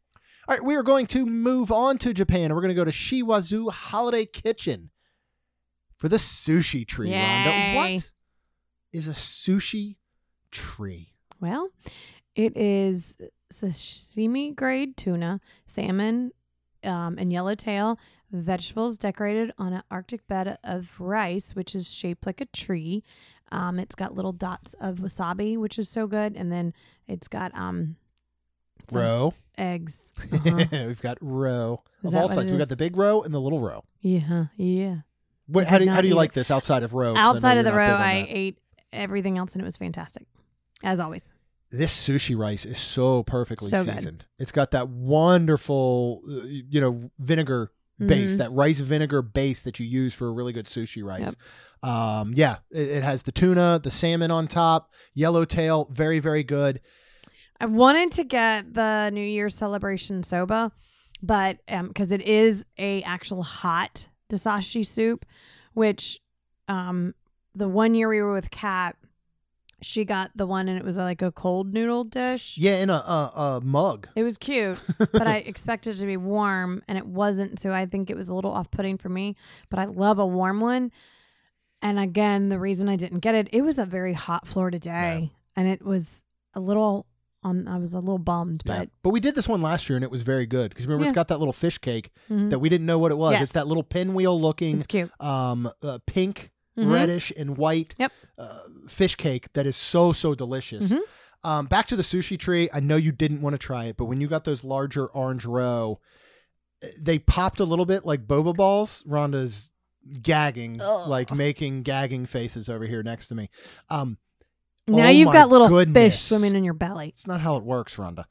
All right, we are going to move on to Japan. We're going to go to Shiwazu Holiday Kitchen for the sushi tree, Yay. Rhonda. What is a sushi tree? Well, it is sashimi grade tuna, salmon, um, and yellowtail, vegetables decorated on an Arctic bed of rice, which is shaped like a tree. Um, it's got little dots of wasabi, which is so good. And then it's got um, some Roe. eggs. Uh-huh. We've got roe Is of that all what sides. it We've got is? the big roe and the little roe. Yeah, yeah. What, I how did do, how not do you eat like it. this outside of roe? 'Cause I know Outside of you're the not row, big on I that. ate everything else, and it was fantastic, as always. This sushi rice is so perfectly So good. seasoned. It's got that wonderful, uh, you know, vinegar base, Mhm. that rice vinegar base that you use for a really good sushi rice. Um, yeah, it, it has the tuna, the salmon on top, yellowtail, very, very good. I wanted to get the New Year's celebration soba, but um, because it is a actual hot dasashi soup, which um, the one year we were with Kat, she got the one and it was like a cold noodle dish. Yeah, in a, a, a mug. It was cute, but I expected it to be warm and it wasn't. So I think it was a little off-putting for me, but I love a warm one. And again, the reason I didn't get it, it was a very hot Florida day and it was a little on, I was a little bummed, Yeah. but But we did this one last year and it was very good because remember Yeah. it's got that little fish cake mhm, that we didn't know what it was. Yes. It's that little pinwheel looking it's cute. um, uh, pink, Mhm. reddish, and white Yep. uh, fish cake that is so, so delicious. Mhm. Um, back to the sushi tree. I know you didn't want to try it, but when you got those larger orange roe, they popped a little bit like boba balls. Rhonda's gagging, Ugh. like making gagging faces over here next to me. Um, Now oh you've my got little goodness. fish swimming in your belly. It's not how it works, Rhonda.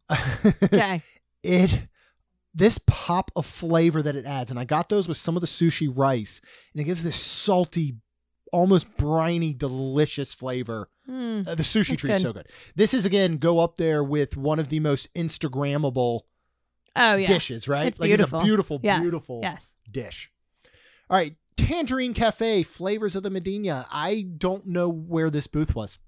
Okay. it this pop of flavor that it adds, and I got those with some of the sushi rice, and it gives this salty, almost briny, delicious flavor. Hmm. Uh, the sushi That's tree is good. so good. This is again go up there with one of the most Instagrammable Oh, yeah. dishes, right? It's like beautiful. it's a beautiful, Yes. beautiful Yes. dish. All right, Tangerine Cafe, Flavors of the Medina. I don't know where this booth was.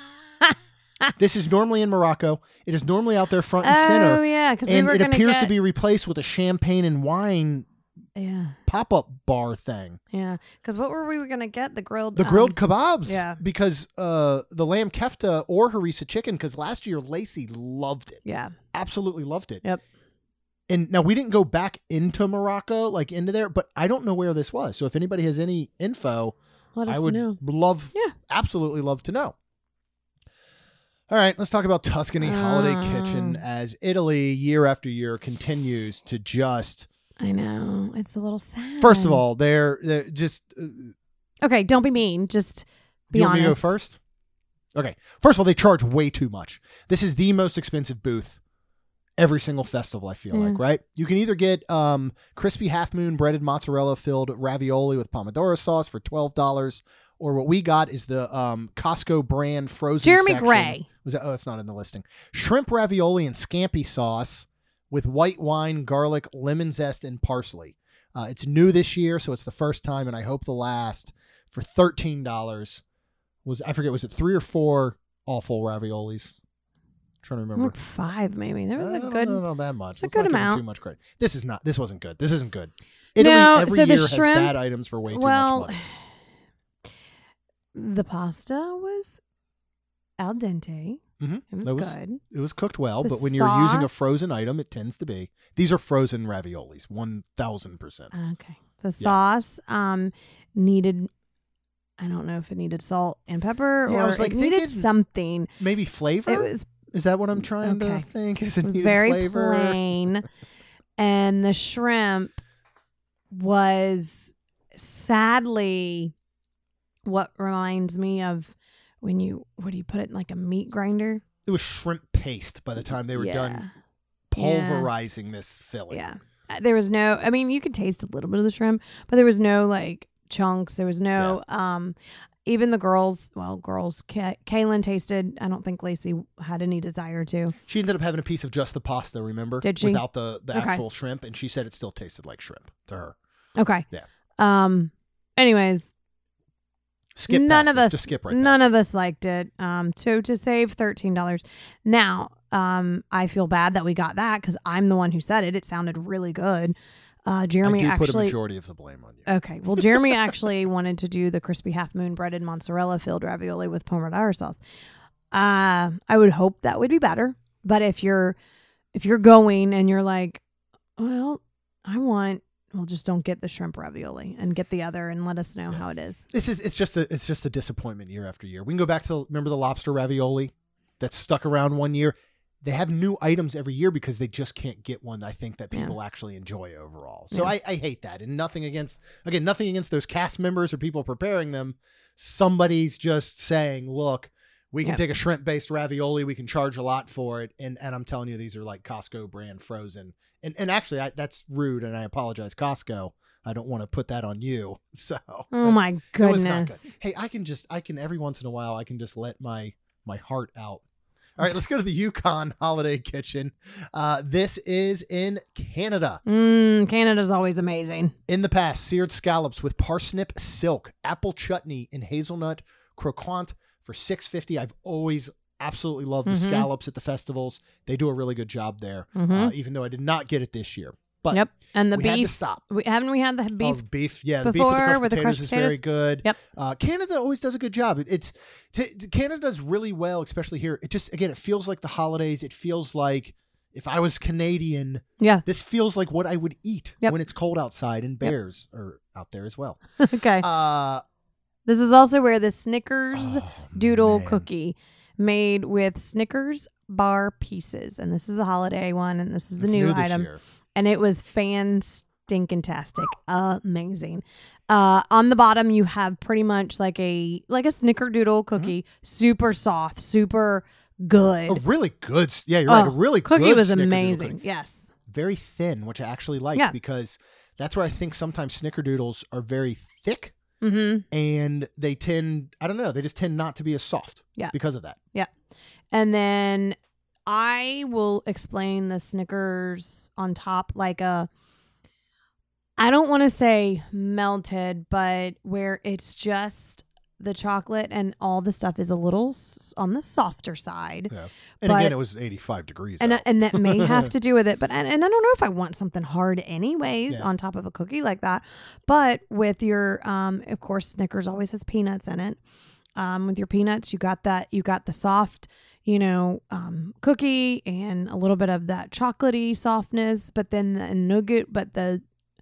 This is normally in Morocco. It is normally out there front and Oh, center. yeah. Because we And were it going appears get... to be replaced with a champagne and wine Yeah. pop-up bar thing. Yeah. Because what were we going to get? The grilled... The grilled um, kebabs. yeah. Because uh, the lamb kefta or harissa chicken, because last year Lacey loved it. Yeah. Absolutely loved it. Yep. And now we didn't go back into Morocco, like into there, but I don't know where this was. So if anybody has any info, Let us I would know. love, Yeah. absolutely love to know. All right, let's talk about Tuscany Holiday Um. Kitchen as Italy year after year continues to just. I know. It's a little sad. First of all, they're, they're just. Uh, Okay, don't be mean. Just be you want honest. me to go first? Okay. First of all, they charge way too much. This is the most expensive booth every single festival, I feel Yeah. like, right? You can either get um, crispy half moon breaded mozzarella filled ravioli with pomodoro sauce for twelve dollars, or what we got is the um, Costco brand frozen Jeremy section. Gray. Was that? Oh, it's not in the listing. Shrimp ravioli and scampi sauce with white wine, garlic, lemon zest, and parsley. Uh, it's new this year, so it's the first time, and I hope the last, for thirteen dollars. Was I forget, was it three or four awful raviolis? I'm trying to remember. Like five, maybe. There was I a don't good... know, not that much. it's a Let's good not give them amount. Too much credit. This is not. This wasn't good. This isn't good. Italy No, every so the year has shrimp- bad items for way too well, much money. the pasta was al dente. Mhm. It was, That was- good. It was cooked well, the but when you're using a sauce- frozen item, it tends to be. These are frozen raviolis, one thousand percent. Okay. The sauce um needed... I don't know if it needed salt and pepper Yeah, I or was, like, it needed thinking- something. Maybe flavor. It was Is that what I'm trying Okay. to think? Is It it, was needed very flavor? plain. And the shrimp was sadly what reminds me of when you, what do you put it in, like a meat grinder? It was shrimp paste by the time they were Yeah. done pulverizing this filling. Yeah. Uh, There was no, I mean, you could taste a little bit of the shrimp, but there was no like chunks. There was no, um, even the girls, well, girls, Ka- Kaylin tasted, I don't think Lacey had any desire to. She ended up having a piece of just the pasta, remember? Did she? Without the, the Okay. actual shrimp, and she said it still tasted like shrimp to her. Okay. Yeah. Um, anyways, Skip none past of this. us Just skip right none past of us liked it. Um, so to save thirteen dollars. Now, Um, I feel bad that we got that because I'm the one who said it. It sounded really good. Uh, Jeremy I do actually put a majority of the blame on you. Okay. Well, Jeremy actually wanted to do the crispy half moon breaded mozzarella filled ravioli with pomodoro sauce. Uh, I would hope that would be better. But if you're if you're going and you're like, well, I want, well, just don't get the shrimp ravioli and get the other and let us know Yeah. how it is. This is it's just a it's just a disappointment year after year. We can go back to remember the lobster ravioli that stuck around one year. They have new items every year because they just can't get one I think that people Yeah. actually enjoy overall. So Yeah. I, I hate that. And nothing against, again, nothing against those cast members or people preparing them. Somebody's just saying, look, we can Yep. take a shrimp-based ravioli. We can charge a lot for it. And and I'm telling you, these are like Costco brand frozen. And and actually, I, that's rude, and I apologize, Costco. I don't want to put that on you. So Oh that's- my it was not goodness. good. Hey, I can just, I can every once in a while, I can just let my my heart out. All right, let's go to the Yukon Holiday Kitchen. Uh, this is in Canada. Mm, Canada's always amazing. In the past, seared scallops with parsnip silk, apple chutney, and hazelnut croquant for six fifty. I've always absolutely loved the Mhm. scallops at the festivals. They do a really good job there, Mhm. uh, even though I did not get it this year. But Yep. And the we beef. had to stop. We, haven't we had the Oh, beef? the beef, yeah, the beef with the before crushed with the potatoes crushed is very potatoes? good. Yep. Uh, Canada always does a good job. It, it's t- t- Canada does really well, especially here. It just again, it feels like the holidays. It feels like if I was Canadian, Yeah. this feels like what I would eat Yep. when it's cold outside, and bears are out there as well. Okay. Uh, This is also where the Snickers oh, Doodle man. cookie made with Snickers bar pieces. And this is the holiday one, and this is the It's new this item. year. And it was fan stinking tastic. Amazing. Uh, on the bottom you have pretty much like a like a Snickerdoodle cookie, super soft, super good. A really good, s- yeah, you're Oh, right. A really cookie good was Snickerdoodle amazing. cookie. Yes. Very thin, which I actually like Yeah. because that's where I think sometimes Snickerdoodles are very thick. Mm-hmm. And they tend, I don't know, they just tend not to be as soft Yeah. because of that. And then I will explain the Snickers on top like a, I don't want to say melted, but where it's just the chocolate and all the stuff is a little s- on the softer side. Yeah. And But- again, it was eighty-five degrees. And, out. and that may have to do with it. But and, and I don't know if I want something hard anyways Yeah. on top of a cookie like that. But with your, um, of course, Snickers always has peanuts in it. Um, with your peanuts, you got that, you got the soft, you know, um, cookie and a little bit of that chocolatey softness, but then the nougat, but the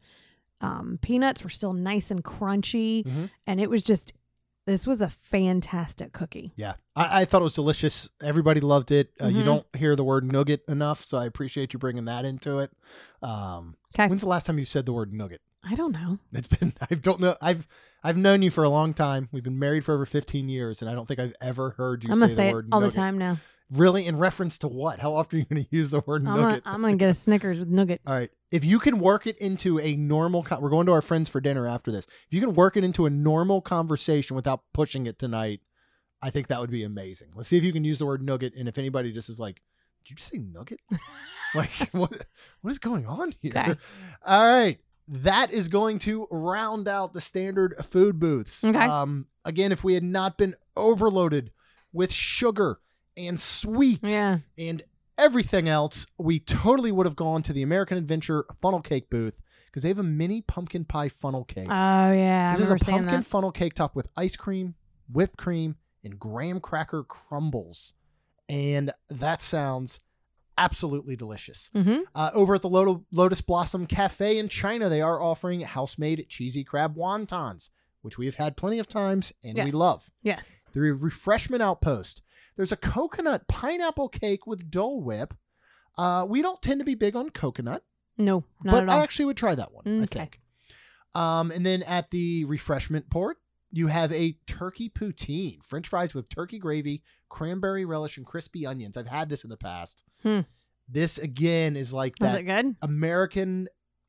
um, peanuts were still nice and crunchy. Mhm. And it was just, this was a fantastic cookie. Yeah. I, I thought it was delicious. Everybody loved it. Uh, You Mhm. don't hear the word nougat enough, so I appreciate you bringing that into it. Um, 'Kay. When's the last time you said the word nougat? I don't know. It's been, I don't know. I've, I've known you for a long time. We've been married for over fifteen years, and I don't think I've ever heard you I'm say going the to say it word all nougat. the time now. Really? In reference to what? How often are you going to use the word I'm gonna, nougat? I'm gonna get a Snickers with nougat. All right. If you can work it into a normal, co- we're going to our friends for dinner after this. If you can work it into a normal conversation without pushing it tonight, I think that would be amazing. Let's see if you can use the word nugget. And if anybody just is like, did you just say nugget? Like, what, what is going on here? Okay. All right. That is going to round out the standard food booths. Okay. Um, again, if we had not been overloaded with sugar and sweets Yeah. and everything else, we totally would have gone to the American Adventure funnel cake booth because they have a mini pumpkin pie funnel cake. Oh yeah. I this is a remember saying pumpkin that. funnel cake topped with ice cream, whipped cream, and graham cracker crumbles. And that sounds absolutely delicious. Mm-hmm. Uh, over at the Loto- Lotus Blossom Cafe in China, they are offering house-made cheesy crab wontons, which we have had plenty of times and we Yes. love. Yes. The refreshment outpost. There's a coconut pineapple cake with Dole Whip. Uh, we don't tend to be big on coconut, No, not but at I all. actually would try that one, I Okay. think. Um, and then at the refreshment port, you have a turkey poutine, French fries with turkey gravy, cranberry relish, and crispy onions. I've had this in the past. Hmm. This, again, is like Was that it good? American,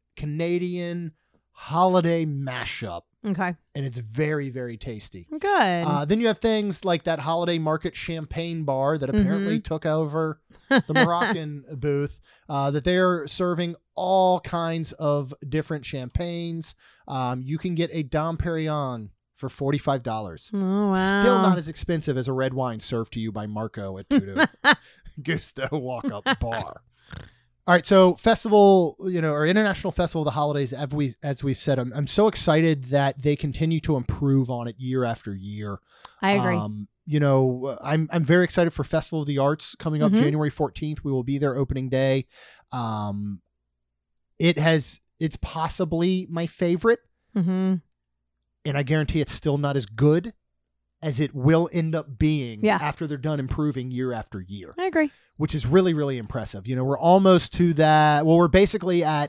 Canadian holiday mashup, Okay. and it's very, very tasty. Good. Uh, then you have things like that holiday market champagne bar that apparently Mhm. took over the Moroccan booth, uh, that they're serving all kinds of different champagnes. Um, you can get a Dom Perignon for forty-five dollars. Oh, wow. Still not as expensive as a red wine served to you by Marco at Tudo Gusto Walk-Up Bar. All right, so festival, you know, or International Festival of the Holidays, as, we, as we've said, I'm, I'm so excited that they continue to improve on it year after year. I agree. Um, you know, I'm I'm very excited for Festival of the Arts coming up Mhm. January fourteenth. We will be there opening day. Um, it has, it's possibly my favorite, Mm-hmm. and I guarantee it's still not as good as it will end up being Yeah. after they're done improving year after year, I agree. which is really, really impressive. You know, we're almost to that. Well, we're basically at,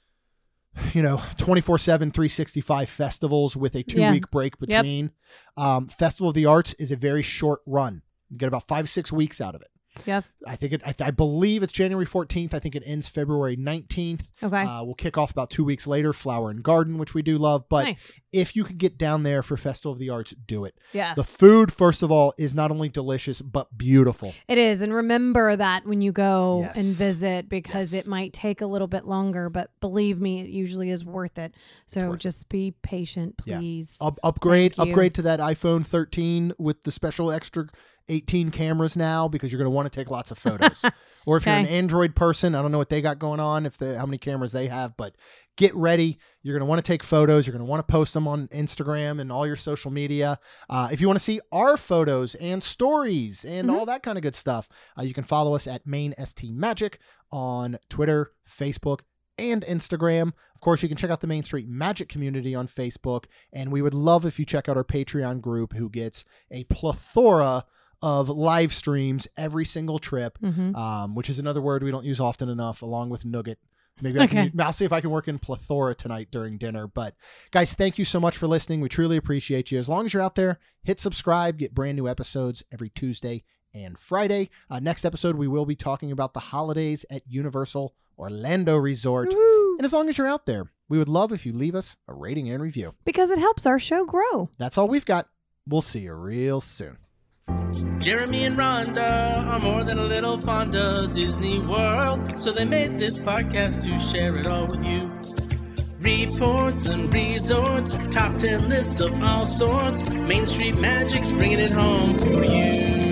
you know, twenty-four seven, three sixty-five festivals with a two Yeah. week break between. Um, Festival of the Arts is a very short run. You get about five, six weeks out of it. Yep. I think it, I, I believe it's January fourteenth. I think it ends February nineteenth. Okay. Uh, we'll kick off about two weeks later, Flower and Garden, which we do love. But Nice. if you could get down there for Festival of the Arts, do it. Yeah. The food, first of all, is not only delicious, but beautiful. It is. And remember that when you go Yes. and visit, because Yes. it might take a little bit longer, but believe me, it usually is worth it. So worth just be patient, Yeah. please. Up, upgrade Thank you. upgrade to that iPhone thirteen with the special extra eighteen cameras now, because you're going to want to take lots of photos. Or if you're an Okay. Android person, I don't know what they got going on, if they how many cameras they have, but get ready. You're going to want to take photos. You're going to want to post them on Instagram and all your social media. Uh, if you want to see our photos and stories and Mhm. all that kind of good stuff, uh, you can follow us at Main S T Magic on Twitter, Facebook, and Instagram. Of course, you can check out the Main Street Magic community on Facebook, and we would love if you check out our Patreon group, who gets a plethora of live streams every single trip, Mhm. um, which is another word we don't use often enough, along with nugget. Maybe I Okay. can, I'll see if I can work in plethora tonight during dinner. But guys, thank you so much for listening. We truly appreciate you. As long as you're out there, hit subscribe, get brand new episodes every Tuesday and Friday. Uh, next episode, we will be talking about the holidays at Universal Orlando Resort. Woo. And as long as you're out there, we would love if you leave us a rating and review. Because it helps our show grow. That's all we've got. We'll see you real soon. Jeremy and Rhonda are more than a little fond of Disney World, so they made this podcast to share it all with you. Reports and resorts, top ten lists of all sorts, Main Street Magic's bringing it home for you.